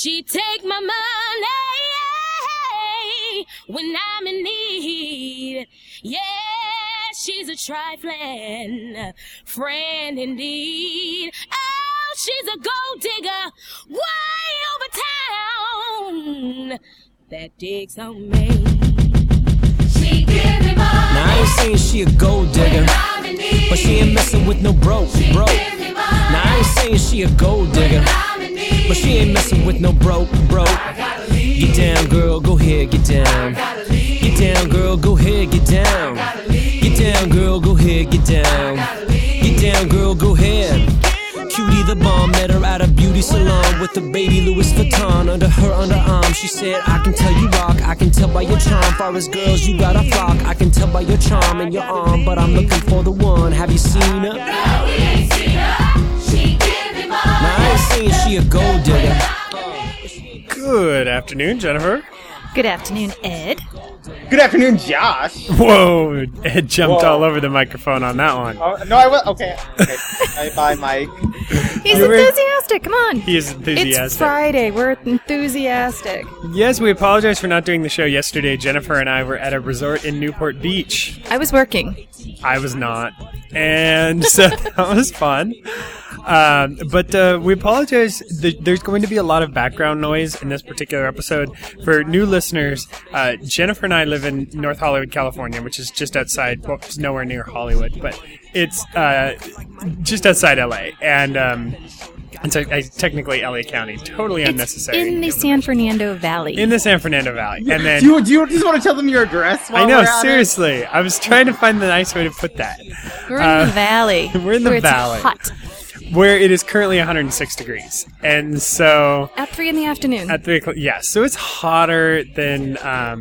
She take my money when I'm in need. Yeah, she's a trifling friend indeed. Oh, she's a gold digger way over town that digs on me. She give me money. Now I ain't saying she a gold digger, but she ain't messing with no broke. Now I ain't saying she a gold digger, but she ain't messing with no broke. Get down, girl, go ahead, get down. Get down, girl, go ahead, get down. Get down, girl, go ahead, get down. Get down, girl, go ahead. Cutie the bomb, met her at a beauty salon with a baby Louis Vuitton under her underarm. She said, I can tell you rock, I can tell by your charm. Far as girls, you got a flock, I can tell by your charm and your arm. But I'm looking for the one, have you seen her? No, we ain't seen her. She give me money. Now I ain't saying she a gold digger. Good afternoon, Jennifer. Good afternoon, Ed. Good afternoon, Josh. Whoa, Ed jumped all over the microphone on that one. Oh, no, I will. Okay. Bye, Mike. He's enthusiastic. Come on. He is enthusiastic. It's Friday. We're enthusiastic. Yes, we apologize for not doing the show yesterday. Jennifer and I were at a resort in Newport Beach. I was working. I was not. And so that was fun. But we apologize. There's going to be a lot of background noise in this particular episode. For new listeners, Jennifer and I live in North Hollywood, California, which is just outside, well, it's nowhere near Hollywood, but it's just outside LA. And it's technically LA County. Totally unnecessary. It's in the San Fernando Valley. In the San Fernando Valley. And then, Do you just want to tell them your address? I know, seriously. I was trying to find the nice way to put that. We're in the valley. We're in the valley. It's hot. Where it is currently 106 degrees. And so... At 3 in the afternoon. At 3 o'clock, yeah. So it's hotter than...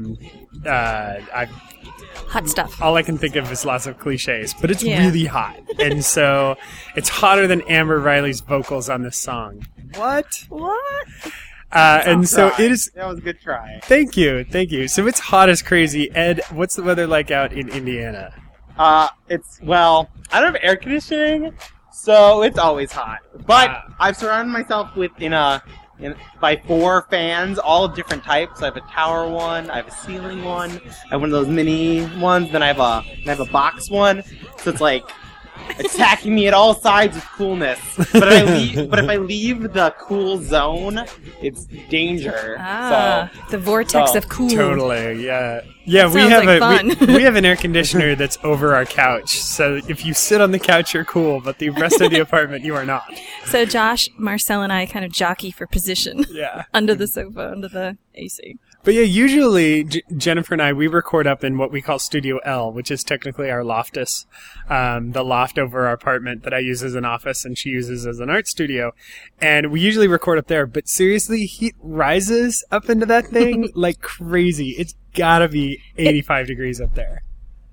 Hot stuff. All I can think of is lots of cliches, but it's really hot. And so it's hotter than Amber Riley's vocals on this song. What? And so it is... That was a good try. Thank you. So it's hot as crazy. Ed, what's the weather like out in Indiana? Well, I don't have air conditioning, so it's always hot. But I've surrounded myself with by 4 fans, all different types. I have a tower one, I have a ceiling one, I have one of those mini ones, then I have a box one. So it's like attacking me at all sides with coolness. But if I leave the cool zone, it's danger. The vortex of cool. Totally, yeah. Yeah, we have an air conditioner that's over our couch. So if you sit on the couch, you're cool, but the rest of the apartment, you are not. So Josh, Marcel, and I kind of jockey for position. Yeah. Under the sofa, under the AC. But yeah, usually Jennifer and I, we record up in what we call Studio L, which is technically our loftus, the loft over our apartment that I use as an office and she uses as an art studio. And we usually record up there, but seriously, heat rises up into that thing like crazy. It's gotta be 85 degrees up there.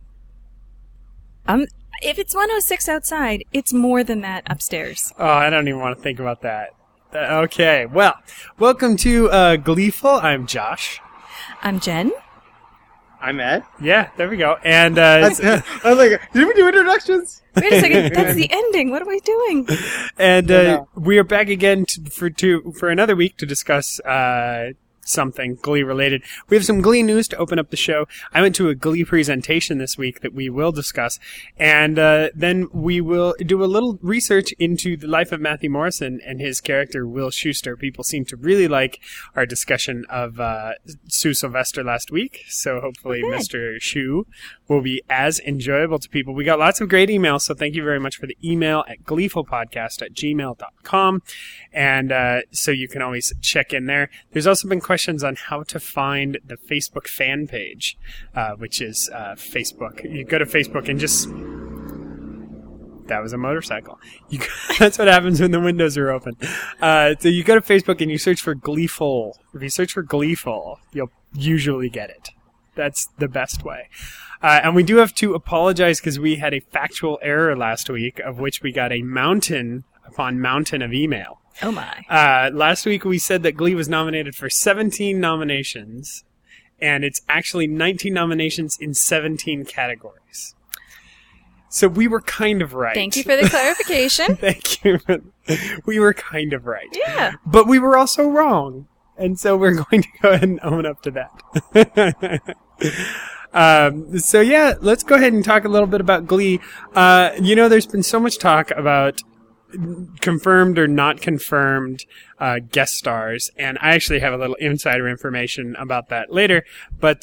If it's 106 outside, it's more than that upstairs. Oh, I don't even want to think about that. Okay, well, welcome to Gleeful. I'm Josh. I'm Jen. I'm Ed. Yeah, there we go. And I was like, did we do introductions? Wait a second, that's the ending. What are we doing? And we are back again for another week to discuss something Glee related. We have some Glee news to open up the show. I went to a Glee presentation this week that we will discuss, and then we will do a little research into the life of Matthew Morrison and his character Will Schuester. People seem to really like our discussion of Sue Sylvester last week, so hopefully Mr. Shu will be as enjoyable to people. We got lots of great emails, so thank you very much for the email at gleefulpodcast@gmail.com. And so you can always check in there. There's also been questions on how to find the Facebook fan page, which is Facebook. You go to Facebook and just... That was a motorcycle. That's what happens when the windows are open. So you go to Facebook and you search for Gleeful. If you search for Gleeful, you'll usually get it. That's the best way. And we do have to apologize because we had a factual error last week, of which we got a mountain upon mountain of email. Oh my. Last week we said that Glee was nominated for 17 nominations, and it's actually 19 nominations in 17 categories. So we were kind of right. Thank you for the clarification. Thank you. We were kind of right. Yeah. But we were also wrong. And so we're going to go ahead and own up to that. So yeah, let's go ahead and talk a little bit about Glee. There's been so much talk about confirmed or not confirmed guest stars, and I actually have a little insider information about that later. But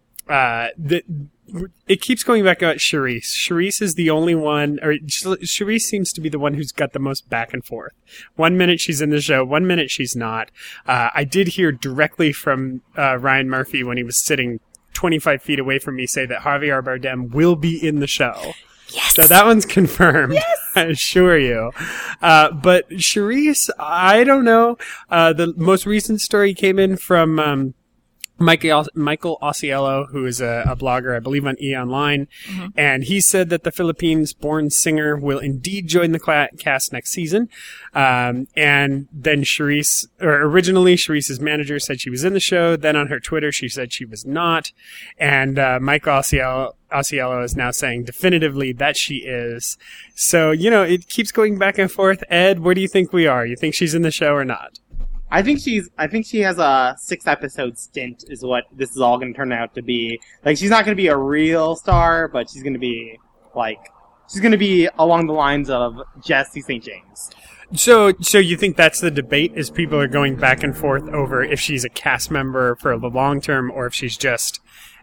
it keeps going back about Charisse. Charisse is the only one, or Charisse seems to be the one who's got the most back and forth. 1 minute she's in the show, 1 minute she's not. I did hear directly from Ryan Murphy when he was sitting 25 feet away from me say that Javier Bardem will be in the show. Yes. So that one's confirmed. Yes. I assure you. But Charisse, I don't know. The most recent story came in from Michael Osiello, who is a blogger, I believe, on E! Online. Mm-hmm. And he said that the Philippines-born singer will indeed join the cast next season. And then originally Charisse's manager said she was in the show. Then on her Twitter, she said she was not. And Michael Osiello is now saying definitively that she is. So, it keeps going back and forth. Ed, where do you think we are? You think she's in the show or not? I think she has a 6-episode stint is what this is all going to turn out to be. Like, she's not going to be a real star, but she's going to be along the lines of Jesse St. James. So you think that's the debate, is people are going back and forth over if she's a cast member for the long term or if she's just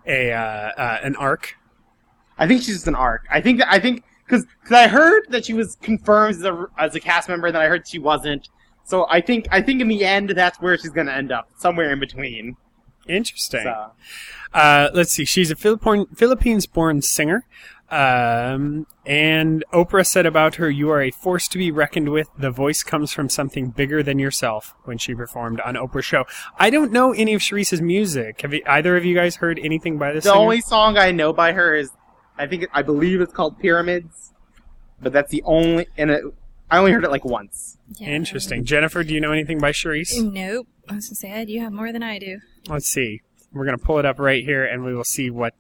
an arc? I think she's just an arc. I think because I heard that she was confirmed as a cast member, then I heard she wasn't. So I think in the end, that's where she's going to end up, somewhere in between. Interesting. So. Let's see. She's a Philippines-born singer. And Oprah said about her, "You are a force to be reckoned with. The voice comes from something bigger than yourself," when she performed on Oprah's show. I don't know any of Charisse's music. Have either of you guys heard anything by this singer? The only song I know by her is, I believe it's called Pyramids. But that's the only, I only heard it like once. Yeah. Interesting. Jennifer, do you know anything by Charisse? Nope. I was going to say, Ed, you have more than I do. Let's see. We're going to pull it up right here, and we will see what,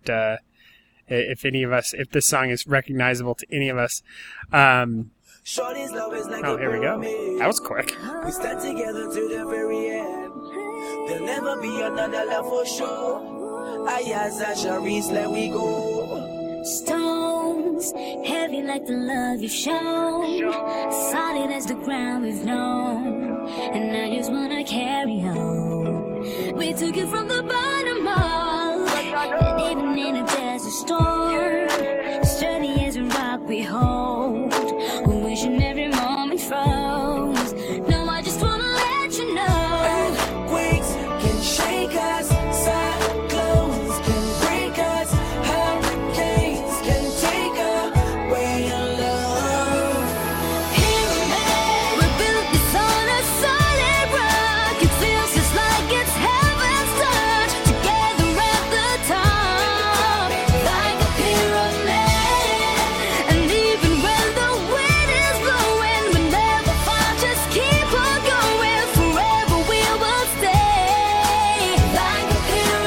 if this song is recognizable to any of us. Oh, here we go. That was quick. We stand together to the very end. There'll never be another love for sure. Ayaz and Charisse, let we go. Stones, heavy like the love you've shown, solid as the ground we've known, and I just wanna carry on. We took it from the bottom up, and even in a desert storm, sturdy as a rock we hold, wishing every moment froze. No, I just wanna let you know, earthquakes can shake us, cyclones can break us, hurricanes can take away your love. Pyramid, we built this on a solid rock. It feels just like it's heaven's touch. Together at the top, like a pyramid. And even when the wind is blowing, we never fall, just keep on going. Forever we will stay, like a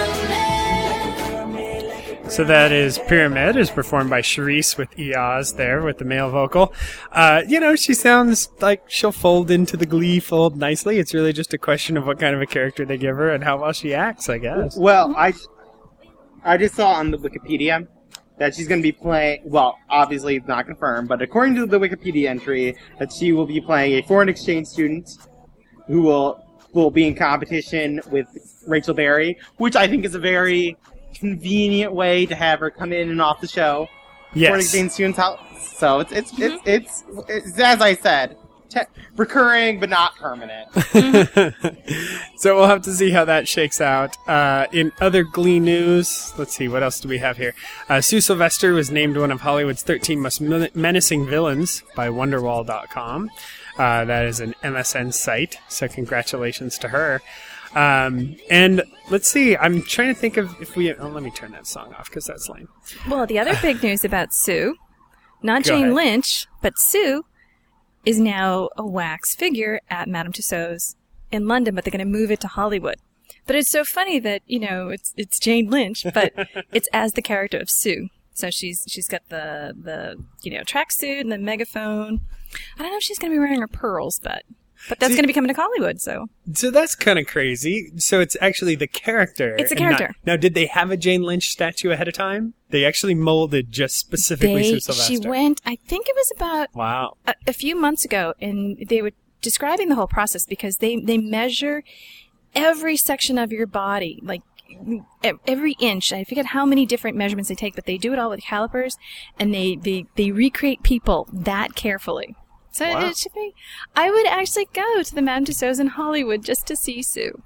pyramid. So that is Pyramid, is performed by Charisse with Eoz there with the male vocal. She sounds like she'll fold into the Glee fold nicely. It's really just a question of what kind of a character they give her and how well she acts, I guess. Well, I just saw on the Wikipedia that she's going to be playing, well, obviously it's not confirmed, but according to the Wikipedia entry, that she will be playing a foreign exchange student who will be in competition with Rachel Berry, which I think is a very convenient way to have her come in and off the show. Yes. Foreign exchange students out. So it's as I said, recurring but not permanent. So we'll have to see how that shakes out. In other Glee news, let's see, what else do we have here? Sue Sylvester was named one of Hollywood's 13 most menacing villains by Wonderwall.com. That is an MSN site, so congratulations to her. And let's see, I'm trying to think of if we... Oh, let me turn that song off, because that's lame. Well, the other big news about Sue, not Go Jane ahead. Lynch, but Sue, is now a wax figure at Madame Tussauds in London, but they're going to move it to Hollywood. But it's so funny that, it's Jane Lynch, but it's as the character of Sue. So she's got the tracksuit and the megaphone. I don't know if she's going to be wearing her pearls, but... But that's going to be coming to Hollywood, so. So that's kind of crazy. So it's actually the character. It's a and character. Now, did they have a Jane Lynch statue ahead of time? They actually molded just specifically Sue Sylvester. She went, I think it was about Wow. a few months ago, and they were describing the whole process because they measure every section of your body, like every inch. I forget how many different measurements they take, but they do it all with calipers, and they recreate people that carefully. So Wow. it should be. I would actually go to the Madame Tussauds in Hollywood just to see Sue.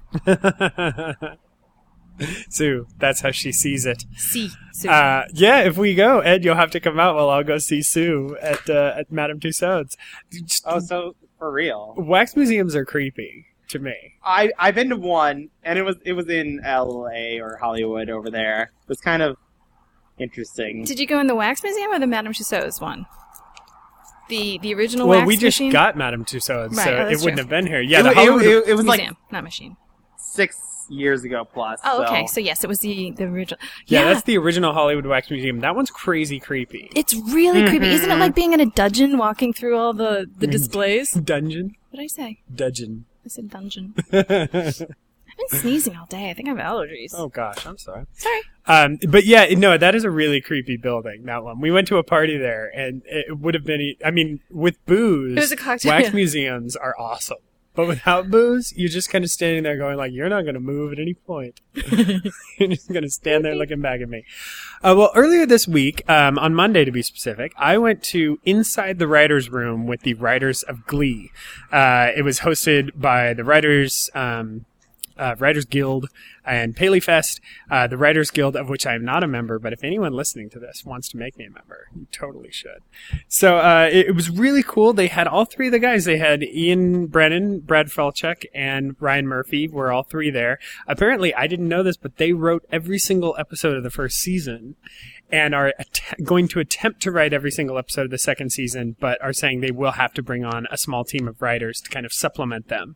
Sue, that's how she sees it. See Sue. Yeah, if we go, Ed, you'll have to come out. Well, I'll go see Sue at Madame Tussauds. Oh, so for real? Wax museums are creepy to me. I've been to one, and it was in L.A. or Hollywood over there. It was kind of interesting. Did you go in the Wax Museum or the Madame Tussauds one? The original Well, wax we just machine? got Madame Tussauds, Right, so oh, it that's wouldn't true. have been here. Yeah, the Hollywood. It was like Museum, not machine. 6 years ago plus. Oh, okay. So. So yes, it was the original. Yeah, that's the original Hollywood Wax Museum. That one's crazy creepy. It's really creepy. Isn't it like being in a dungeon walking through all the displays? Dungeon? What did I say? Dungeon. I said dungeon. I've been sneezing all day. I think I have allergies. Oh gosh, I'm sorry. Sorry. But yeah, no, that is a really creepy building, that one. We went to a party there, and it would have been, I mean, with booze, It was a cocktail, wax yeah. museums are awesome. But without booze, you're just kind of standing there going like, you're not going to move at any point. You're just going to stand there looking back at me. Well, earlier this week, on Monday to be specific, I went to Inside the Writers' Room with the writers of Glee. It was hosted by the Writers Guild and PaleyFest, the Writers Guild, of which I am not a member, but if anyone listening to this wants to make me a member, you totally should. So it was really cool. They had all three of the guys. They had Ian Brennan, Brad Falchuk, and Ryan Murphy were all three there. Apparently, I didn't know this, but they wrote every single episode of the first season and are going to attempt to write every single episode of the second season, but are saying they will have to bring on a small team of writers to kind of supplement them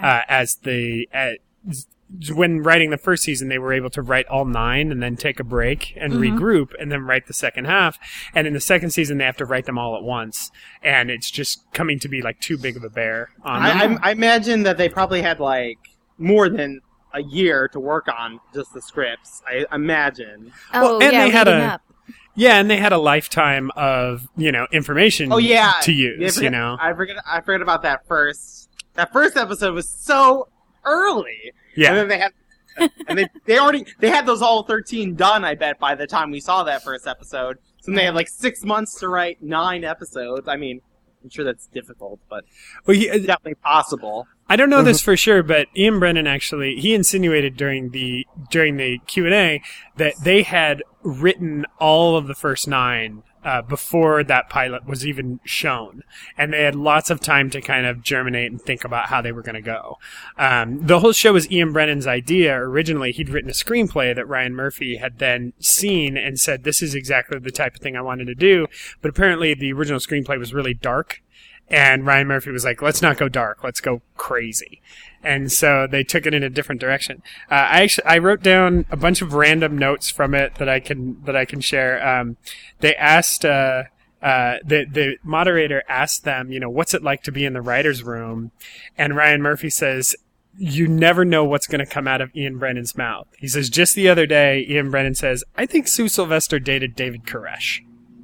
when writing the first season, they were able to write all 9 and then take a break and regroup and then write the second half. And in the second season, they have to write them all at once. And it's just coming to be like too big of a bear on them. I imagine that they probably had like more than a year to work on just the scripts. I imagine. Oh, and yeah, they had leading up. Yeah, and they had a lifetime of, information Oh yeah, to use, I forget about that first. That first episode was so early. Yeah. And then they had those all 13 done, I bet, by the time we saw that first episode. So they had like 6 months to write 9 episodes. I mean, I'm sure that's difficult, but it's definitely possible. I don't know this for sure, but Ian Brennan actually, he insinuated during the Q&A that they had written all of the first 9 before that pilot was even shown. And they had lots of time to kind of germinate and think about how they were going to go. The whole show was Ian Brennan's idea. Originally, he'd written a screenplay that Ryan Murphy had then seen and said, this is exactly the type of thing I wanted to do. But apparently the original screenplay was really dark. And Ryan Murphy was like, let's not go dark. Let's go crazy. And so they took it in a different direction. I wrote down a bunch of random notes from it that I can share. They asked, the moderator asked them, what's it like to be in the writer's room? And Ryan Murphy says, you never know what's going to come out of Ian Brennan's mouth. He says, just the other day, Ian Brennan says, I think Sue Sylvester dated David Koresh.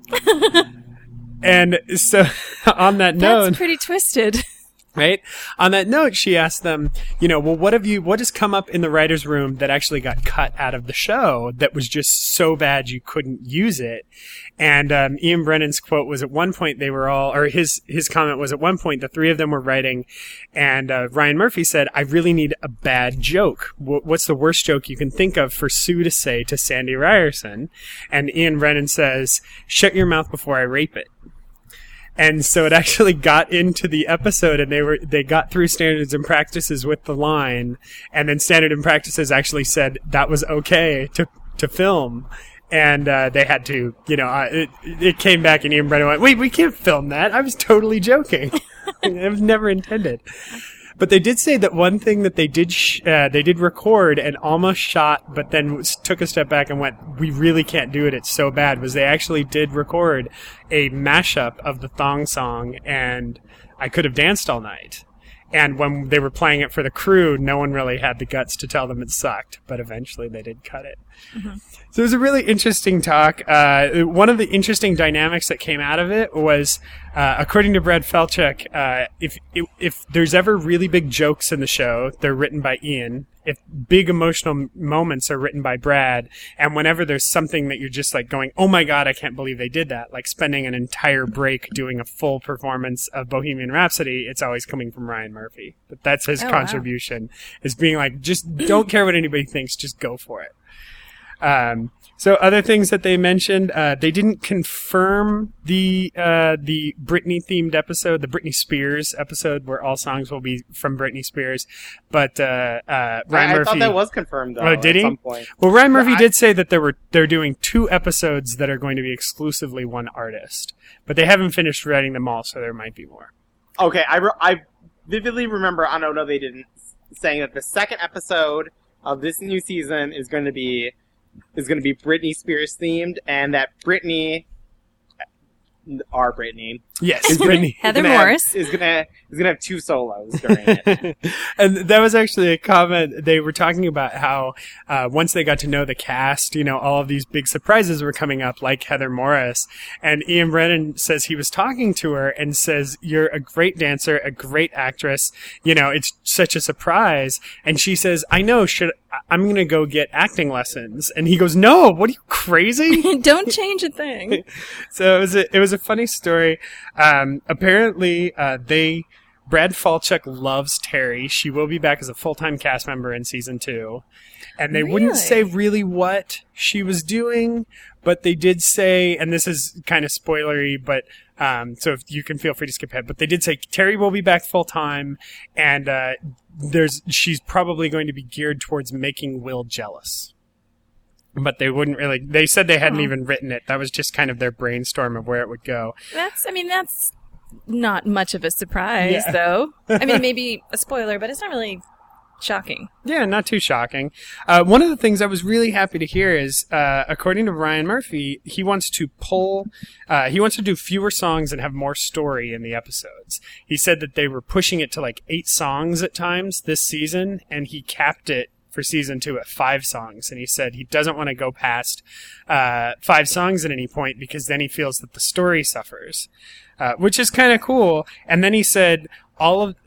And so on that note, That's pretty twisted. right? On that note, she asked them, well, what has come up in the writer's room that actually got cut out of the show that was just so bad you couldn't use it? And Ian Brennan's quote was at one point his comment was at one point the three of them were writing, and Ryan Murphy said, I really need a bad joke. What's the worst joke you can think of for Sue to say to Sandy Ryerson? And Ian Brennan says, shut your mouth before I rape it. And so it actually got into the episode, and they got through Standards and Practices with the line, and then Standard and Practices actually said that was okay to film. And they had to, it came back, and Ian Brennan went, wait, we can't film that. I was totally joking. It was never intended. But they did say that one thing that they did record and almost shot, but then took a step back and went, we really can't do it. It's so bad. Was they actually did record a mashup of the Thong Song and I Could Have Danced All Night. And when they were playing it for the crew, no one really had the guts to tell them it sucked, but eventually they did cut it. Mm-hmm. So it was a really interesting talk. One of the interesting dynamics that came out of it was, according to Brad Falchuk, if there's ever really big jokes in the show, they're written by Ian. If big emotional moments are written by Brad, and whenever there's something that you're just like going, oh my God, I can't believe they did that, like spending an entire break doing a full performance of Bohemian Rhapsody, it's always coming from Ryan Murphy. But that's his contribution, is being like, just don't care what anybody thinks, just go for it. So other things that they mentioned, they didn't confirm the Britney themed episode, the Britney Spears episode, where all songs will be from Britney Spears. But Ryan Murphy, I thought that was confirmed though. Oh, did he? At some point. Well, Ryan Murphy did say that they're doing 2 episodes that are going to be exclusively one artist, but they haven't finished writing them all, so there might be more. Okay, I vividly remember. I don't know, they didn't, saying that the second episode of this new season is going to be Britney Spears themed, and that our Britney. Yes, Britney. Heather Morris is gonna have 2 solos during it. And that was actually a comment. They were talking about how once they got to know the cast, all of these big surprises were coming up, like Heather Morris. And Ian Brennan says he was talking to her and says, "You're a great dancer, a great actress. It's such a surprise." And she says, "I know. I'm going to go get acting lessons." And he goes, "No, what are you, crazy? Don't change a thing." So it was a funny story. Apparently, Brad Falchuk loves Terry. She will be back as a full-time cast member in season 2. And they wouldn't say really what she was doing, but they did say, and this is kind of spoilery, but so if you can feel free to skip ahead, but they did say Terry will be back full-time, and she's probably going to be geared towards making Will jealous. But they wouldn't really, they said they hadn't even written it. That was just kind of their brainstorm of where it would go. That's not much of a surprise, though. I mean, maybe a spoiler, but it's not really shocking. Yeah, not too shocking. One of the things I was really happy to hear is, according to Ryan Murphy, he wants to do fewer songs and have more story in the episodes. He said that they were pushing it to like 8 songs at times this season, and he capped it for season 2 at 5 songs. And he said he doesn't want to go past 5 songs at any point, because then he feels that the story suffers, which is kind of cool. And then he said all of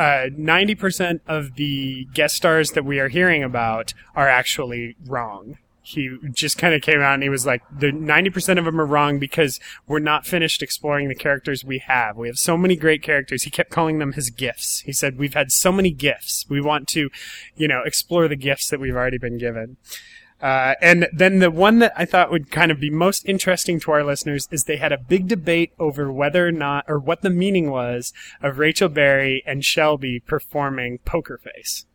90% of the guest stars that we are hearing about are actually wrong. He just kind of came out and he was like, the 90% of them are wrong because we're not finished exploring the characters we have. We have so many great characters. He kept calling them his gifts. He said, we've had so many gifts. We want to, explore the gifts that we've already been given. And then the one that I thought would kind of be most interesting to our listeners is they had a big debate over whether or not, or what the meaning was of Rachel Berry and Shelby performing Poker Face.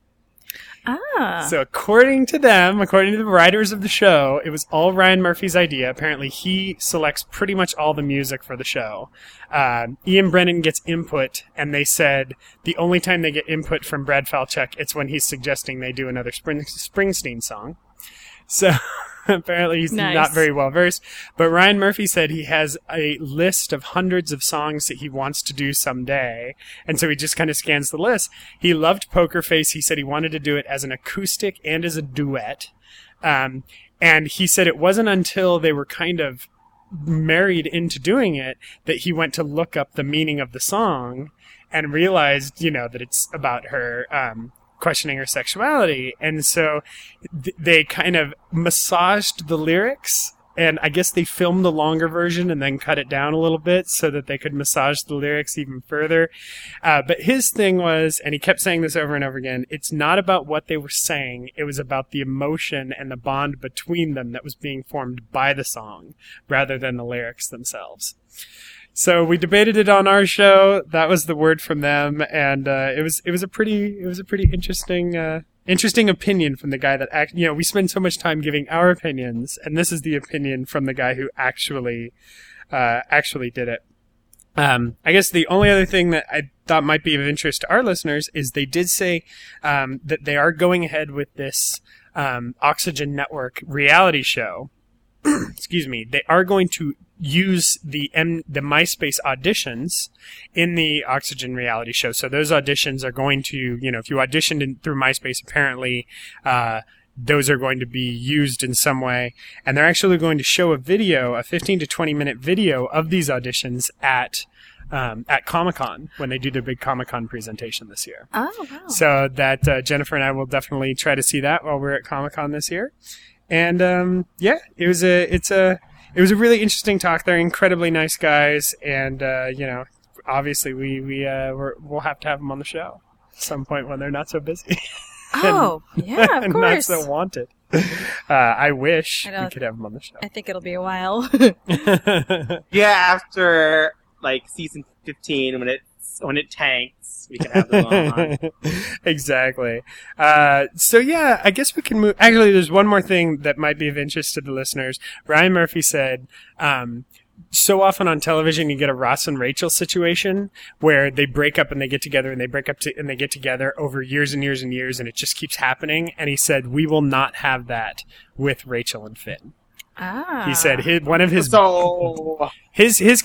So according to the writers of the show, it was all Ryan Murphy's idea. Apparently he selects pretty much all the music for the show. Ian Brennan gets input, and they said the only time they get input from Brad Falchuk, it's when he's suggesting they do another Springsteen song. So apparently he's not very well versed. But Ryan Murphy said he has a list of hundreds of songs that he wants to do someday. And so he just kind of scans the list. He loved Poker Face. He said he wanted to do it as an acoustic and as a duet. And he said it wasn't until they were kind of married into doing it that he went to look up the meaning of the song and realized, that it's about her, questioning her sexuality. And so they kind of massaged the lyrics, and I guess they filmed the longer version and then cut it down a little bit so that they could massage the lyrics even further. But his thing was, and he kept saying this over and over again, it's not about what they were saying. It was about the emotion and the bond between them that was being formed by the song rather than the lyrics themselves. So we debated it on our show. That was the word from them, and it was a pretty interesting opinion from the guy that we spend so much time giving our opinions, and this is the opinion from the guy who actually did it. I guess the only other thing that I thought might be of interest to our listeners is they did say that they are going ahead with this Oxygen Network reality show. Excuse me. They are going to use the MySpace auditions in the Oxygen reality show. So those auditions are going to, if you auditioned through MySpace, apparently, those are going to be used in some way. And they're actually going to show a 15 to 20 minute video of these auditions at Comic-Con when they do their big Comic-Con presentation this year. Oh, wow. So that Jennifer and I will definitely try to see that while we're at Comic-Con this year. And it was a really interesting talk. They're incredibly nice guys, and obviously we'll have to have them on the show at some point when they're not so busy. Oh, yeah, of and course. not so wanted. I wish we could have them on the show. I think it'll be a while. Yeah, after like season 15, when it tanks, we can have them on. Exactly. So yeah, I guess we can move. Actually, there's one more thing that might be of interest to the listeners. Ryan Murphy said, so often on television you get a Ross and Rachel situation where they break up and they get together and they break up and they get together over years and years and years, and it just keeps happening. And he said, we will not have that with Rachel and Finn. Ah. He said his comment was his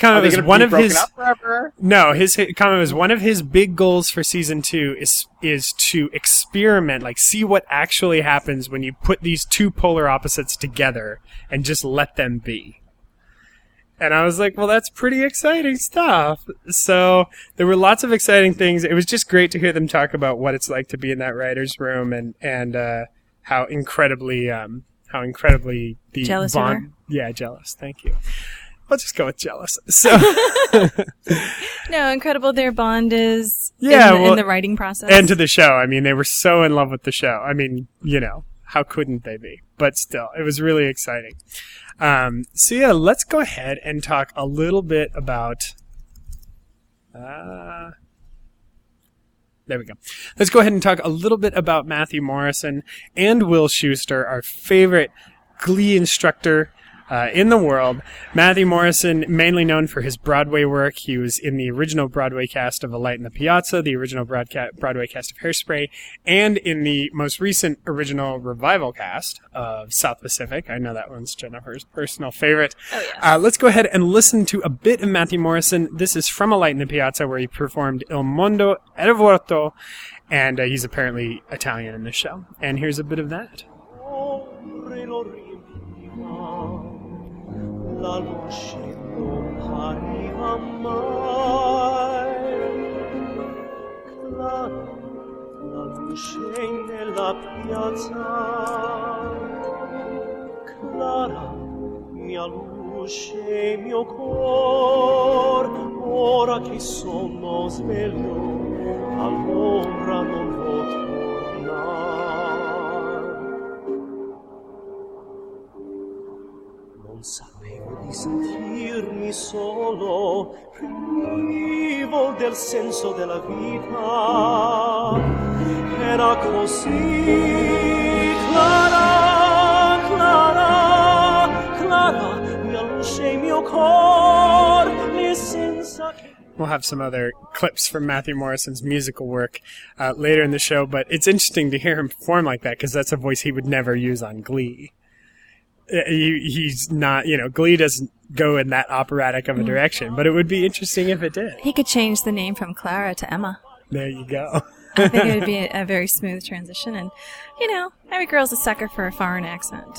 comment was one of his big goals for season 2 is to experiment, like see what actually happens when you put these two polar opposites together and just let them be. And I was like, well, that's pretty exciting stuff. So there were lots of exciting things. It was just great to hear them talk about what it's like to be in that writer's room and how incredibly the jealous bond. Yeah, jealous. Thank you. I'll just go with jealous. So no, incredible their bond is in the writing process. And to the show. I mean, they were so in love with the show. I mean, how couldn't they be? But still, it was really exciting. So yeah, let's go ahead and talk a little bit about, there we go. Let's go ahead and talk a little bit about Matthew Morrison and Will Schuester, our favorite Glee instructor in the world. Matthew Morrison, mainly known for his Broadway work. He was in the original Broadway cast of A Light in the Piazza, the original Broadway cast of Hairspray, and in the most recent original revival cast of South Pacific. I know that one's Jennifer's personal favorite. Oh, yes. Let's go ahead and listen to a bit of Matthew Morrison. This is from A Light in the Piazza, where he performed Il Mondo è Vuoto, and he's apparently Italian in this show. And here's a bit of that. La luce non pariva mai, clara la luce nella piazza, clara mia luce mio cor, ora che sono sveglio all'ombra non vo tornar. Non sapevo di sentirmi solo, privo del senso della vita. Era così clara, clara, clara, mia luce, mio cor, e senza che... We'll have some other clips from Matthew Morrison's musical work later in the show, but it's interesting to hear him perform like that because that's a voice he would never use on Glee. He's not, Glee doesn't go in that operatic of a direction, but it would be interesting if it did. He could change the name from Clara to Emma. There you go. I think it would be a very smooth transition, and, every girl's a sucker for a foreign accent.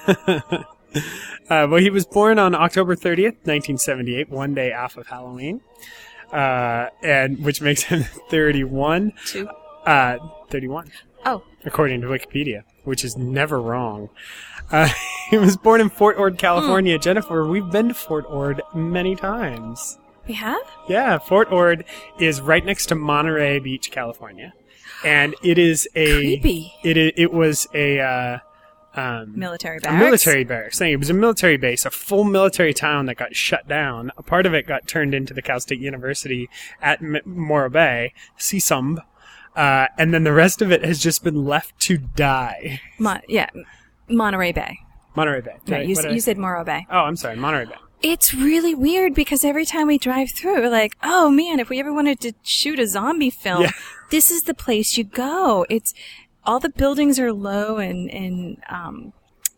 Well, he was born on October 30th, 1978, one day off of Halloween, and which makes him 31. 31. Oh. According to Wikipedia, which is never wrong. He was born in Fort Ord, California. Jennifer, we've been to Fort Ord many times. We have? Yeah, Fort Ord is right next to Monterey Beach, California. And it is creepy. It was a military a barracks. military barracks. It was a military base, a full military town that got shut down. A part of it got turned into the Cal State University at Morro Bay, CSUMB. And then the rest of it has just been left to die. Monterey Bay. Monterey Bay. Right, you said Morro Bay. Oh, I'm sorry, Monterey Bay. It's really weird because every time we drive through, we're like, oh man, if we ever wanted to shoot a zombie film, this is the place you go. It's all the buildings are low and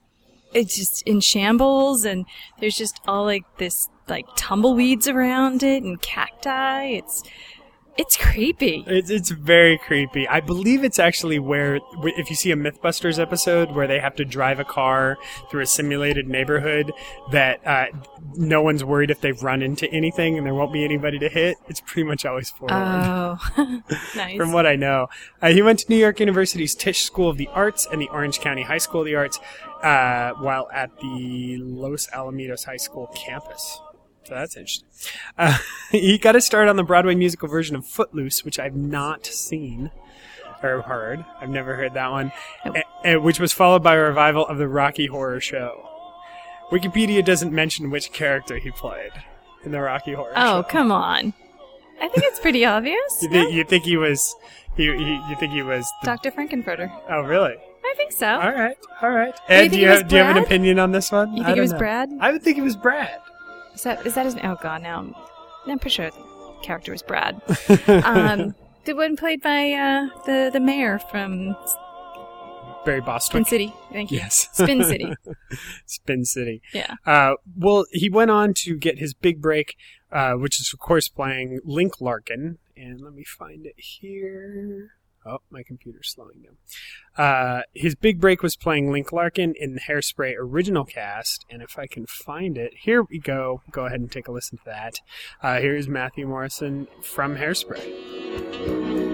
it's just in shambles, and there's just all like this like tumbleweeds around it and cacti. It's creepy. It's very creepy. I believe it's actually where, if you see a Mythbusters episode where they have to drive a car through a simulated neighborhood, that no one's worried if they've run into anything and there won't be anybody to hit. It's pretty much always forward. Oh, nice. From what I know. He went to New York University's Tisch School of the Arts and the Orange County High School of the Arts while at the Los Alamitos High School campus. So that's interesting. He got his start on the Broadway musical version of Footloose, which I've not seen or heard. I've never heard that one. Which was followed by a revival of the Rocky Horror Show. Wikipedia doesn't mention which character he played in the Rocky Horror Show. Oh, come on. I think it's pretty obvious. You think he was... You think he was... Dr. Frankenfurter. Oh, really? I think so. All right. Ed, do you have an opinion on this one? You think it was Brad? I would think it was Brad. Is that his... Oh, God, now I'm pretty sure the character was Brad. The one played by the mayor from... Barry Bostwick. Spin City. Thank you. Yes. Spin City. Spin City. Yeah. Well, he went on to get his big break, which is, of course, playing Link Larkin. And let me find it here. Oh, my computer's slowing down. His big break was playing Link Larkin in the Hairspray original cast. And if I can find it, here we go. Go ahead and take a listen to that. Here's Matthew Morrison from Hairspray.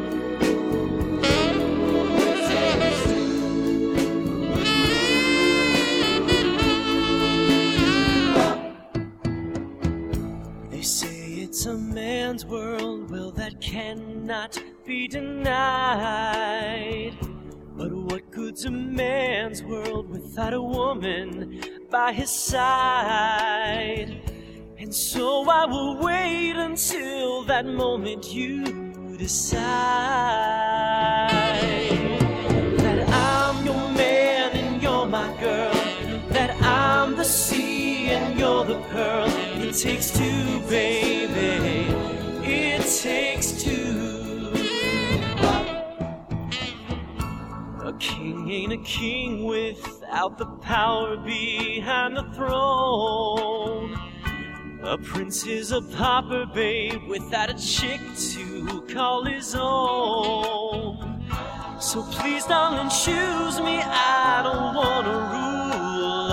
It's a man's world, well, that cannot be denied. But what good's a man's world without a woman by his side? And so I will wait until that moment you decide that I'm your man and you're my girl, that I'm the sea and you're the pearl. It takes two, baby, it takes two. A king ain't a king without the power behind the throne. A prince is a pauper, babe, without a chick to call his own. So please, darling, choose me, I don't wanna rule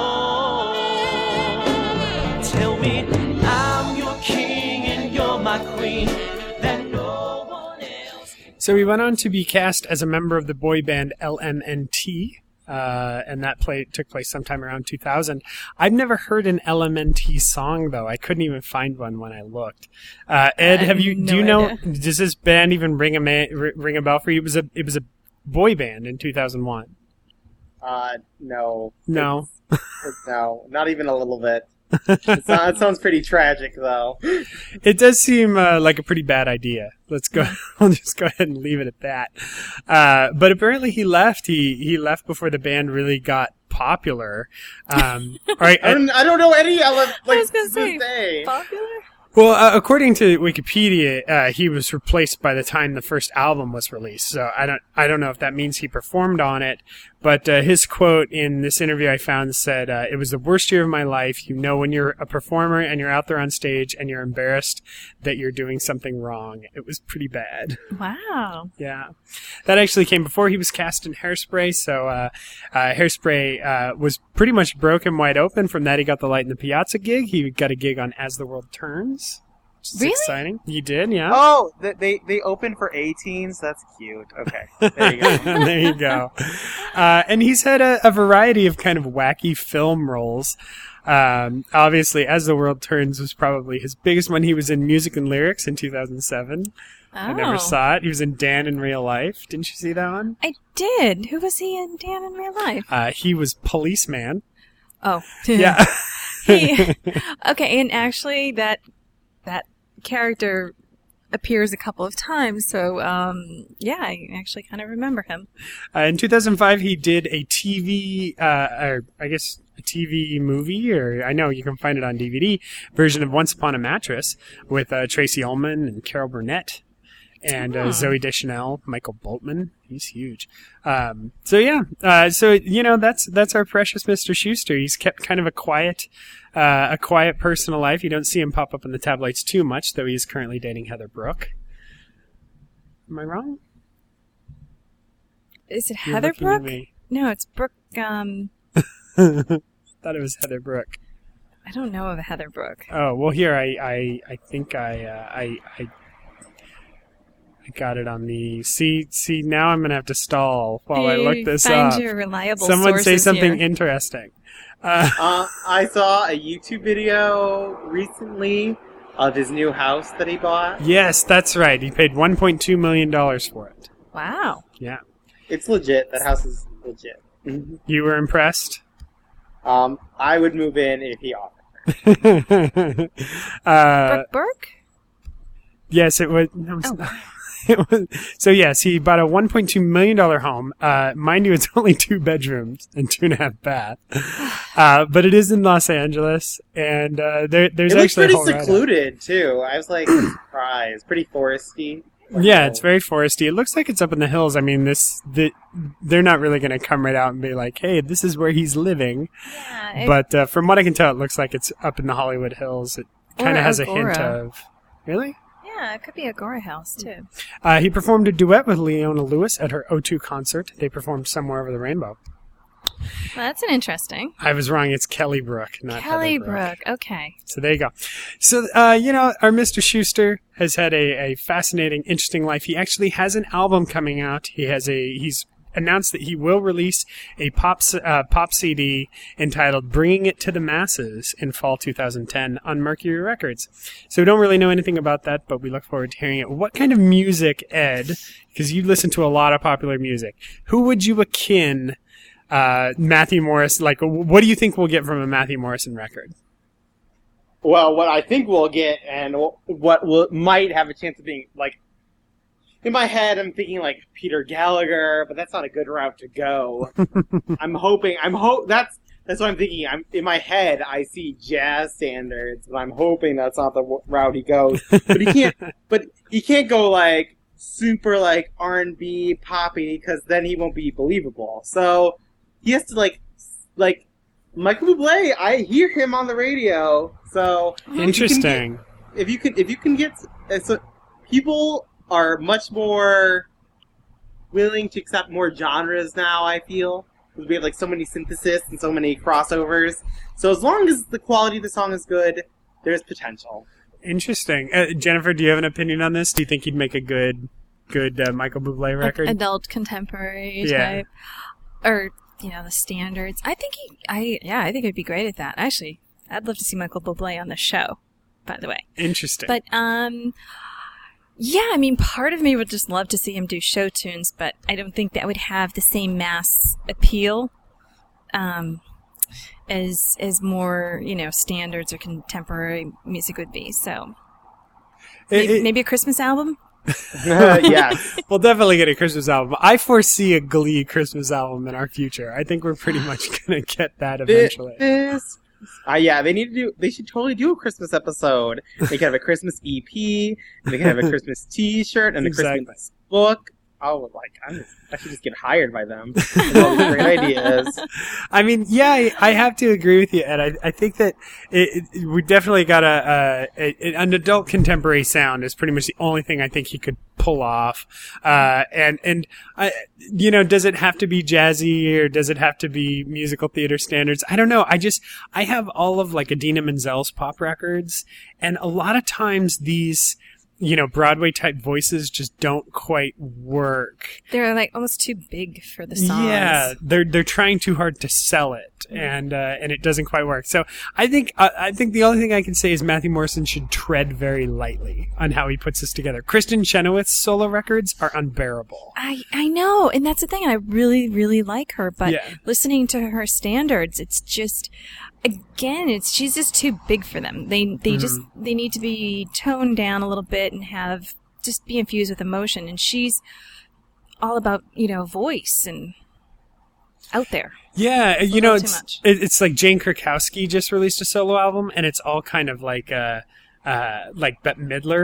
alone. Tell me I'm your king and you're my queen, that no one else. So he went on to be cast as a member of the boy band LMNT, and that took place sometime around 2000. I've never heard an LMNT song, though. I couldn't even find one when I looked. Ed, do you know? Does this band even ring a bell for you? It was a boy band in 2001. No. No. No, not even a little bit. It sounds pretty tragic, though. It does seem like a pretty bad idea. I'll just go ahead and leave it at that. But apparently he left. He left before the band really got popular. All right, I don't know any element. I was going to say, popular? Well, according to Wikipedia, he was replaced by the time the first album was released. So I don't know if that means he performed on it, but his quote in this interview I found said, "It was the worst year of my life. You know, when you're a performer and you're out there on stage and you're embarrassed that you're doing something wrong. It was pretty bad." Wow. Yeah, that actually came before he was cast in Hairspray. So Hairspray was pretty much broken wide open. From that, he got the Light in the Piazza gig. He got a gig on As the World Turns. Really? Exciting. You did, yeah. Oh, they opened for A-teens? That's cute. Okay, there you go. There you go. And he's had a variety of kind of wacky film roles. Obviously, As the World Turns was probably his biggest one. He was in Music and Lyrics in 2007. Oh. I never saw it. He was in Dan in Real Life. Didn't you see that one? I did. Who was he in Dan in Real Life? He was Policeman. Oh. Yeah. Okay, and actually that character appears a couple of times, so yeah, I actually kind of remember him. In 2005, he did a TV, or I guess a TV movie, or I know you can find it on DVD, version of Once Upon a Mattress with Tracy Ullman and Carol Burnett. and Zooey Deschanel, Michael Boltman. He's huge. So that's our precious Mr. Schuster. He's kept kind of a quiet personal life. You don't see him pop up in the tabloids too much, though he's currently dating Heather Brooke. Am I wrong? Is it You're Heather looking at Brooke? me. No, it's Brooke. Thought it was Heather Brooke. I don't know of a Heather Brooke. Oh well, here I think I got it on the see. Now I'm gonna have to stall while I look this Find up. your reliable Someone say sources something here. interesting. I saw a YouTube video recently of his new house that he bought. Yes, that's right. He paid $1.2 million for it. Wow. Yeah. It's legit. That house is legit. You were impressed? I would move in if he offered. Brooke Burke? Yes, it was. No, it's Oh. not. It was, so yes, he bought a $1.2 million home. Mind you, it's only 2 bedrooms and 2.5 baths. But it is in Los Angeles, and there's It looks actually pretty a whole write-up. secluded too. I was like surprised. Pretty foresty. Yeah, it's very foresty. It looks like it's up in the hills. I mean, they're not really going to come right out and be like, "Hey, this is where he's living." Yeah. But from what I can tell, it looks like it's up in the Hollywood Hills. It kind Or of has a hint Agora. of. Really? Yeah, it could be Agora House, too. He performed a duet with Leona Lewis at her O2 concert. They performed Somewhere Over the Rainbow. Well, that's an interesting. I was wrong. It's Kelly Brook, not Kelly Heather Brooke. Brooke. Okay. So there you go. So, our Mr. Schuster has had a fascinating, interesting life. He actually has an album coming out. He's announced that he will release a pop CD entitled Bringing It to the Masses in fall 2010 on Mercury Records. So we don't really know anything about that, but we look forward to hearing it. What kind of music, Ed, because you listen to a lot of popular music, who would you akin Matthew Morris, like, what do you think we'll get from a Matthew Morrison record? Well, what I think we'll get, and might have a chance of being like, in my head, I'm thinking like Peter Gallagher, but that's not a good route to go. That's what I'm thinking. In my head, I see jazz standards, but I'm hoping that's not the route he goes. But he can't go like super like R&B poppy, because then he won't be believable. So he has to like Michael Bublé. I hear him on the radio. So Interesting. if you can get so people are much more willing to accept more genres now, I feel, because we have like so many synthesis and so many crossovers. So as long as the quality of the song is good, there's potential. Interesting. Jennifer, do you have an opinion on this? Do you think he'd make a good Michael Bublé record? Adult contemporary Yeah. type. Or, the standards. I think I think it'd be great at that. Actually, I'd love to see Michael Bublé on the show, by the way. Interesting. But, yeah, I mean, part of me would just love to see him do show tunes, but I don't think that would have the same mass appeal as more, standards or contemporary music would be. So maybe a Christmas album? Yes. We'll definitely get a Christmas album. I foresee a Glee Christmas album in our future. I think we're pretty much going to get that eventually. Yeah, they should totally do a Christmas episode. They can have a Christmas EP, and they can have a Christmas t-shirt, and a Exactly. Christmas book. I should just get hired by them. They have all these great ideas. I mean, yeah, I have to agree with you, Ed. I think that we definitely got an adult contemporary sound is pretty much the only thing I think he could pull off. And does it have to be jazzy or does it have to be musical theater standards? I don't know. I have all of like Idina Menzel's pop records, and a lot of times these, Broadway type voices just don't quite work. They're like almost too big for the songs. Yeah, they're trying too hard to sell it, and it doesn't quite work. So I think the only thing I can say is Matthew Morrison should tread very lightly on how he puts this together. Kristen Chenoweth's solo records are unbearable. I know, and that's the thing. I really, really like her, but Yeah. listening to her standards, it's just, again, she's just too big for them. They need to be toned down a little bit and just be infused with emotion. And she's all about, voice and out there. Yeah, a little too much. it's like Jane Krakowski just released a solo album, and it's all kind of like Bette Midler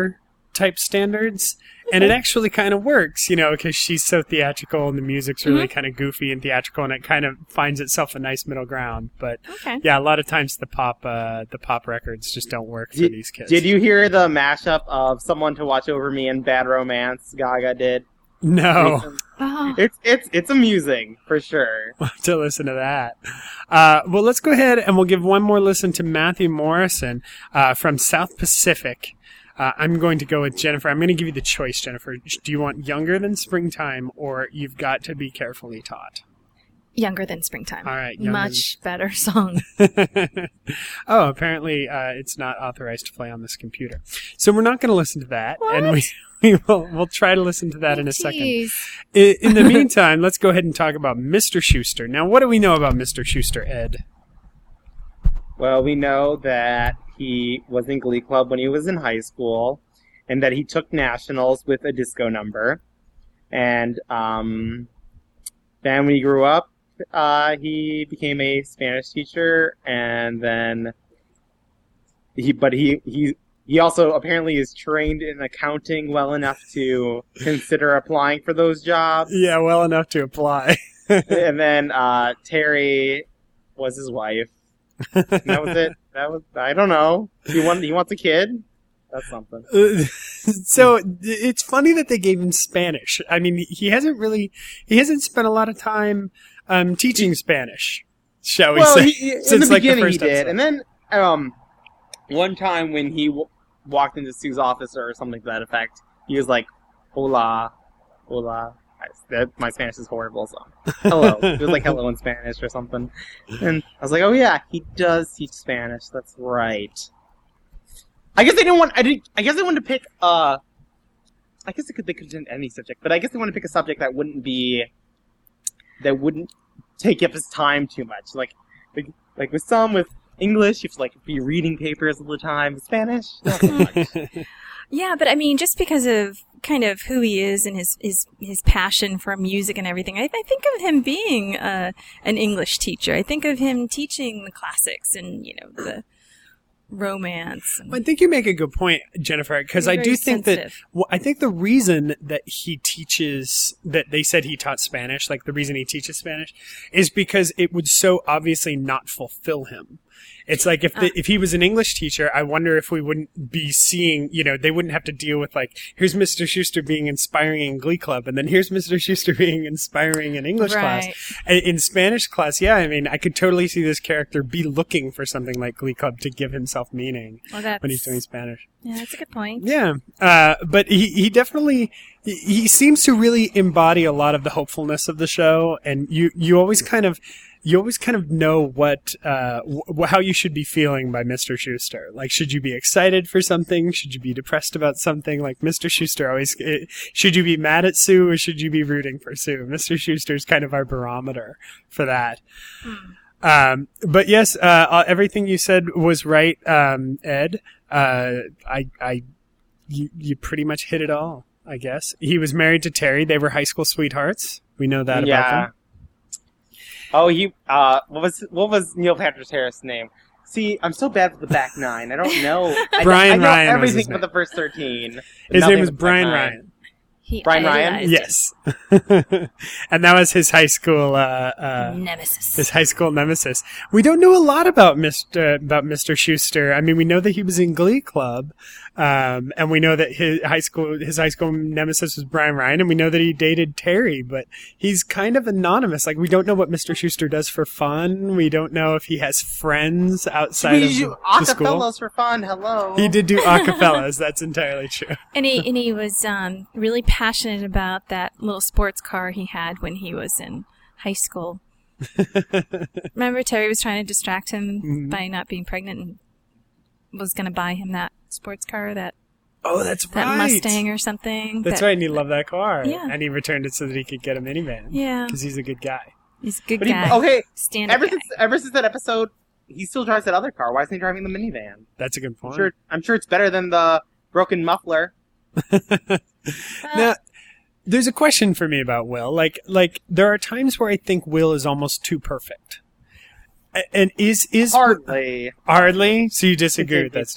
type standards. And it actually kind of works, you know, because she's so theatrical and the music's really kind of goofy and theatrical, and it kind of finds itself a nice middle ground. But yeah, a lot of times the pop records just don't work for these kids. Did you hear the mashup of Someone to Watch Over Me and Bad Romance Gaga did? No. It's amusing, for sure. We'll have to listen to that. Well, let's go ahead and we'll give one more listen to Matthew Morrison from South Pacific. I'm going to go with Jennifer. I'm going to give you the choice, Jennifer. Do you want Younger Than Springtime or You've Got to Be Carefully Taught? Younger Than Springtime. All right. Much better song. Oh, apparently it's not authorized to play on this computer. So we're not going to listen to that. What? And we'll try to listen to that in a second. Jeez. In the meantime, let's go ahead and talk about Mr. Schuester. Now, what do we know about Mr. Schuester, Ed? Well, we know that he was in Glee Club when he was in high school, and that he took nationals with a disco number. And then when he grew up, he became a Spanish teacher, and then he also apparently is trained in accounting well enough to consider applying for those jobs. Yeah, well enough to apply. And then Terry was his wife. And that was it. I don't know. He wants a kid? That's something. So it's funny that they gave him Spanish. I mean, he hasn't spent a lot of time teaching Spanish, shall we say? In the beginning he did. And then one time when he walked into Sue's office or something to that effect, he was like, hola, hola. My Spanish is horrible, so hello. It was like hello in Spanish or something. And I was like, oh yeah, he does teach Spanish. That's right. I guess they wanted to pick I guess they could have done any subject, but I guess they wanted to pick a subject that wouldn't take up his time too much. Like with English, you have to be reading papers all the time. With Spanish, not so much. Yeah, but I mean, just because of kind of who he is and his passion for music and everything, I think of him being an English teacher. I think of him teaching the classics and, you know, the romance. I think you make a good point, Jennifer, because I do think sensitive. I think the reason that he teaches, that they said he taught Spanish, like the reason he teaches Spanish, is because it would so obviously not fulfill him. It's like if he was an English teacher, I wonder if we wouldn't be seeing, you know, they wouldn't have to deal with here's Mr. Schuester being inspiring in Glee Club, and then here's Mr. Schuester being inspiring in English class. In Spanish class, yeah, I mean, I could totally see this character be looking for something like Glee Club to give himself meaning when he's doing Spanish. Yeah, that's a good point. Yeah, but he definitely, he seems to really embody a lot of the hopefulness of the show, and you always kind of know what how you should be feeling by Mr. Schuester. Like, should you be excited for something? Should you be depressed about something? Like, Mr. Schuester always, should you be mad at Sue or should you be rooting for Sue? Mr. Schuester is kind of our barometer for that. But yes, everything you said was right, Ed. You pretty much hit it all, I guess. He was married to Terry. They were high school sweethearts. We know that about them. Oh, what was Neil Patrick Harris' name? See, I'm so bad with the back nine. I don't know. Brian I know Ryan everything was his but the first 13. His name was Brian Ryan. Brian Ryan? Yes. And that was his high school nemesis. His high school nemesis. We don't know a lot about Mr. Schuester. I mean, we know that he was in Glee Club, and we know that his high school nemesis was Brian Ryan, and we know that he dated Terry, but he's kind of anonymous. Like, we don't know what Mr. Schuester does for fun. We don't know if he has friends outside of the school. Acapellas for fun. Hello. He did do acapellas. That's entirely true. And he was really passionate about that little sports car he had when he was in high school. Remember, Terry was trying to distract him by not being pregnant and was going to buy him that sports car, that Mustang or something. That's right, and he loved that car. Yeah. And he returned it so that he could get a minivan. Yeah. Because he's a good guy. He's a good guy. Ever since that episode, he still drives that other car. Why isn't he driving the minivan? That's a good point. I'm sure it's better than the broken muffler. Now, there's a question for me about Will. Like there are times where I think Will is almost too perfect. And is hardly. Hardly? So you disagree with that statement?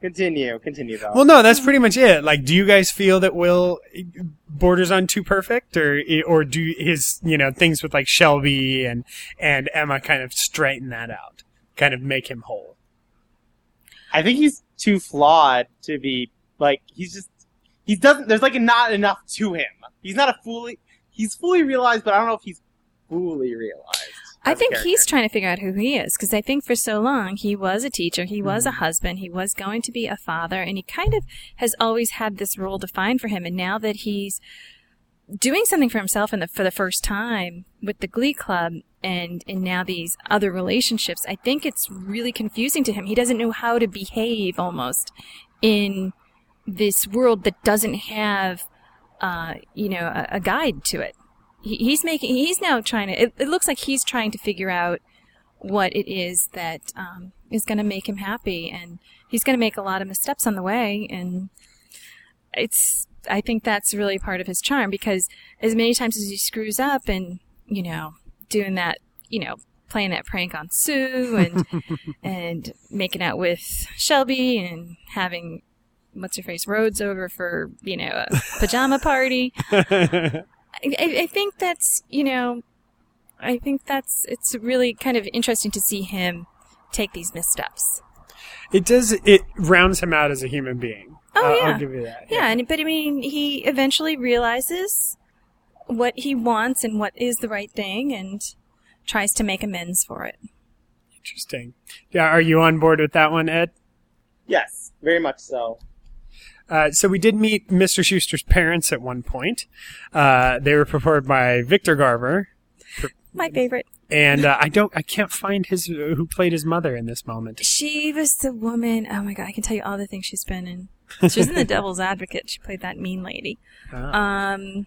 Continue though. Well, no, that's pretty much it. Like, do you guys feel that Will borders on too perfect, or do his, things with like Shelby and Emma kind of straighten that out, kind of make him whole? I think he's too flawed to be like, there's like not enough to him. He's fully realized, but I don't know if he's fully realized. I think he's trying to figure out who he is, because I think for so long he was a teacher, he was a husband, he was going to be a father, and he kind of has always had this role defined for him. And now that he's doing something for himself for the first time with the Glee Club and now these other relationships, I think it's really confusing to him. He doesn't know how to behave almost in this world that doesn't have, a guide to it. He's now trying to, it looks like he's trying to figure out what it is that is going to make him happy, and he's going to make a lot of missteps on the way, and I think that's really part of his charm, because as many times as he screws up and, doing that, playing that prank on Sue and making out with Shelby and having what's-her-face Rhodes over for, a pajama party. I think that's, it's really kind of interesting to see him take these missteps. It rounds him out as a human being. Oh, yeah. I'll give you that. Yeah, but I mean, he eventually realizes what he wants and what is the right thing and tries to make amends for it. Interesting. Yeah, are you on board with that one, Ed? Yes, very much so. So we did meet Mr. Schuester's parents at one point. They were performed by Victor Garber. My favorite. And I can't find who played his mother in this moment. She was the woman, oh my God, I can tell you all the things she's been in. She was in The Devil's Advocate. She played that mean lady. Oh.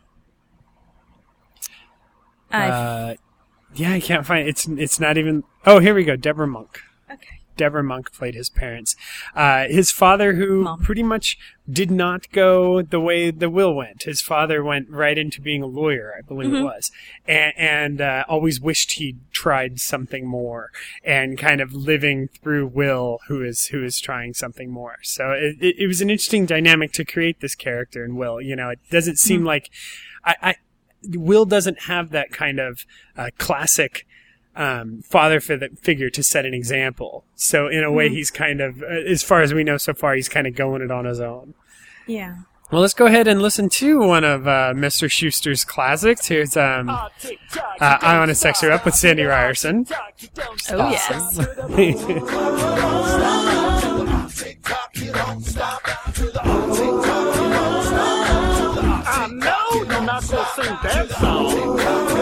Yeah, I can't find it's not even, oh, here we go, Deborah Monk. Okay. Deborah Monk played his parents. His father, who pretty much did not go the way the Will went. His father went right into being a lawyer, I believe it was, and always wished he'd tried something more, and kind of living through Will, who is trying something more. So it was an interesting dynamic to create this character in Will. It doesn't seem like Will doesn't have that kind of classic father figure to set an example. So in a way, he's kind of, as far as we know so far, he's kind of going it on his own. Yeah. Well, let's go ahead and listen to one of Mr. Schuester's classics. Here's I Want to Sex Her Up with Sandy Ryerson. Oh, yes. I know you're not going to sing that song.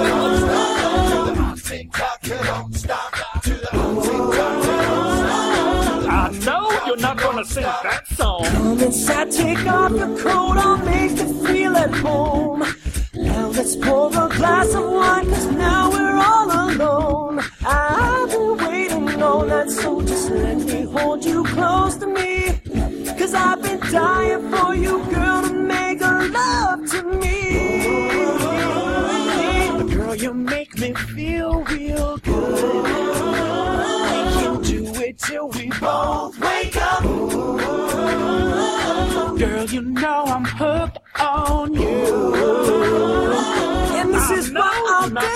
I know you're not gonna sing that song. Come inside, take off your coat, I'll make you feel at home. Now let's pour a glass of wine, cause now we're all alone. I've been waiting all night, so just let me hold you close to me. Cause I've been dying for you, girl, to make love to me. Girl, you make me feel real good. We can do it till we both wake up. Girl, you know I'm hooked on you. And this is what I'll do.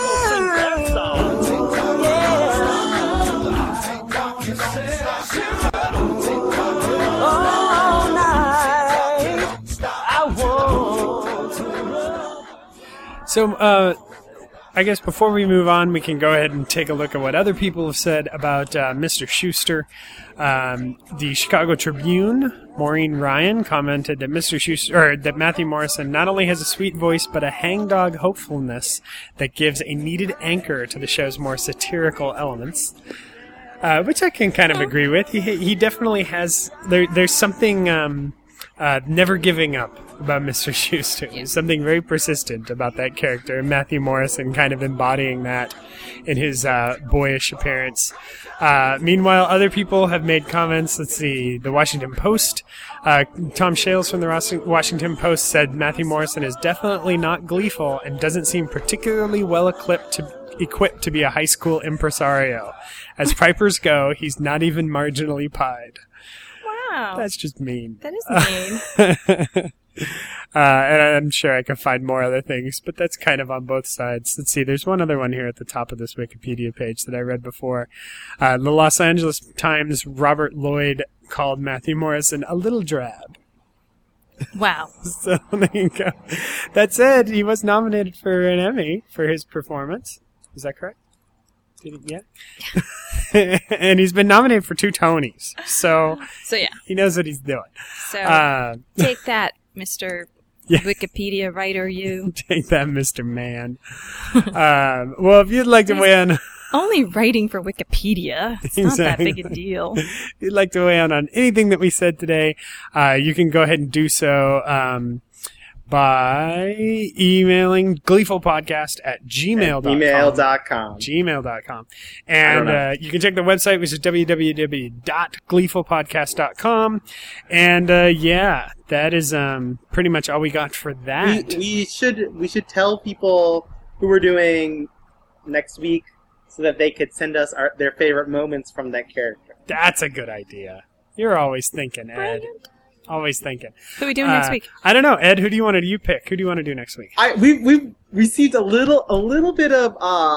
All night, I want to. So, I guess before we move on, we can go ahead and take a look at what other people have said about Mr. Schuester. The Chicago Tribune, Maureen Ryan, commented that Mr. Schuester, or that Matthew Morrison not only has a sweet voice, but a hangdog hopefulness that gives a needed anchor to the show's more satirical elements. Which I can kind of agree with. He definitely has. There's something never giving up about Mr. Schuester. There's something very persistent about that character, and Matthew Morrison kind of embodying that in his boyish appearance. Meanwhile, other people have made comments. Let's see, the Washington Post. Tom Shales from the Washington Post said Matthew Morrison is definitely not gleeful and doesn't seem particularly well equipped to be a high school impresario. As Pipers go, he's not even marginally pied. Wow. That's just mean. That is mean. And I'm sure I can find more other things, but that's kind of on both sides. Let's see. There's one other one here at the top of this Wikipedia page that I read before. The Los Angeles Times, Robert Lloyd called Matthew Morrison a little drab. Wow. So there you go. That said, he was nominated for an Emmy for his performance. Is that correct? Yeah. And he's been nominated for 2 Tonys. So yeah. he knows what he's doing. So take that, Mr. Wikipedia writer, you. Take that, Mr. Man. Well, if you'd like to weigh in... Only writing for Wikipedia. It's not that big a deal. If you'd like to weigh in on anything that we said today, you can go ahead and do so by emailing gleefulpodcast@gmail.com. Gmail.com. And you can check the website, which is www.gleefulpodcast.com. And that is pretty much all we got for that. We should tell people who we're doing next week so that they could send us their favorite moments from that character. That's a good idea. You're always thinking, Ed. Brilliant. Always thinking. Who are we doing next week? I don't know, Ed. Who do you want to pick? Who do you want to do next week? We've received a little bit of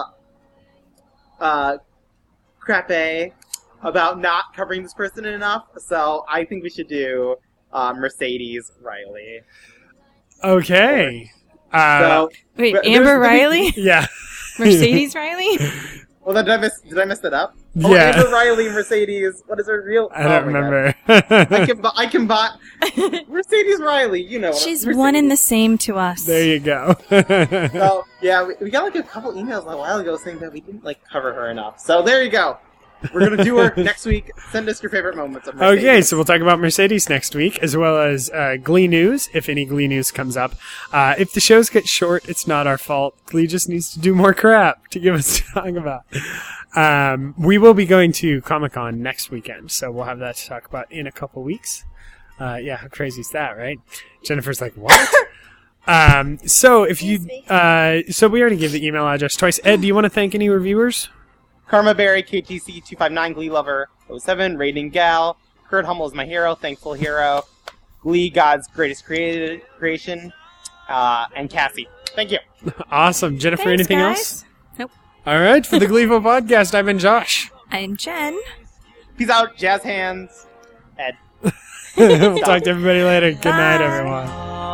crappe about not covering this person enough. So I think we should do Mercedes Riley. Okay. Wait, Amber Riley? Yeah. Mercedes Riley? Well, did I mess that up? Yeah. Oh, Amber Riley, Mercedes. What is her real? I don't remember. I can buy Mercedes Riley. You know, she's Mercedes. one and the same to us. There you go. So yeah, we got like a couple emails a while ago saying that we didn't cover her enough. So there you go. We're gonna do her next week. Send us your favorite moments of Mercedes. Okay, so we'll talk about Mercedes next week, as well as Glee news, if any Glee news comes up. If the shows get short, it's not our fault. Glee just needs to do more crap to give us to talk about. We will be going to Comic-Con next weekend, so we'll have that to talk about in a couple weeks. How crazy is that, right? Jennifer's like, what? So if you, so we already gave the email address twice. Ed, do you want to thank any reviewers? Karma Berry, KTC259, Glee Lover 07, Rating Gal, Kurt Hummel is my hero, Thankful Hero, Glee God's greatest creation, and Cassie. Thank you. Awesome. Jennifer, Thanks, anything guys. else? Nope. All right, for the Gleeful Podcast, I've been Josh. I'm Jen. Peace out, jazz hands, Ed. We'll talk to everybody later. Good night, Bye. everyone.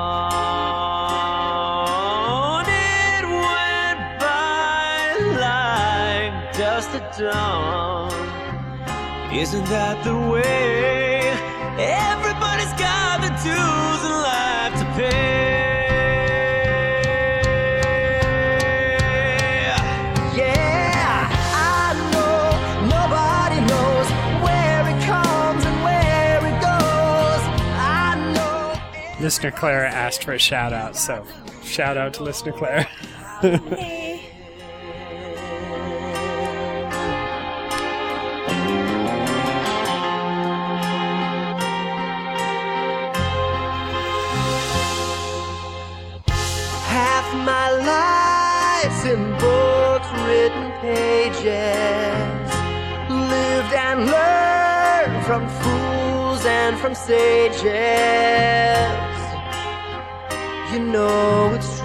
It went by like dust at dawn. Isn't that the way? Everybody's got the dues in life to pay. Yeah, I know nobody knows where it comes and where it goes. I know. Listener Clara asked for a shout out, so shout out to Listener Clara. Hey. Half my life's in books, written pages, lived and learned from fools and from sages. You know it's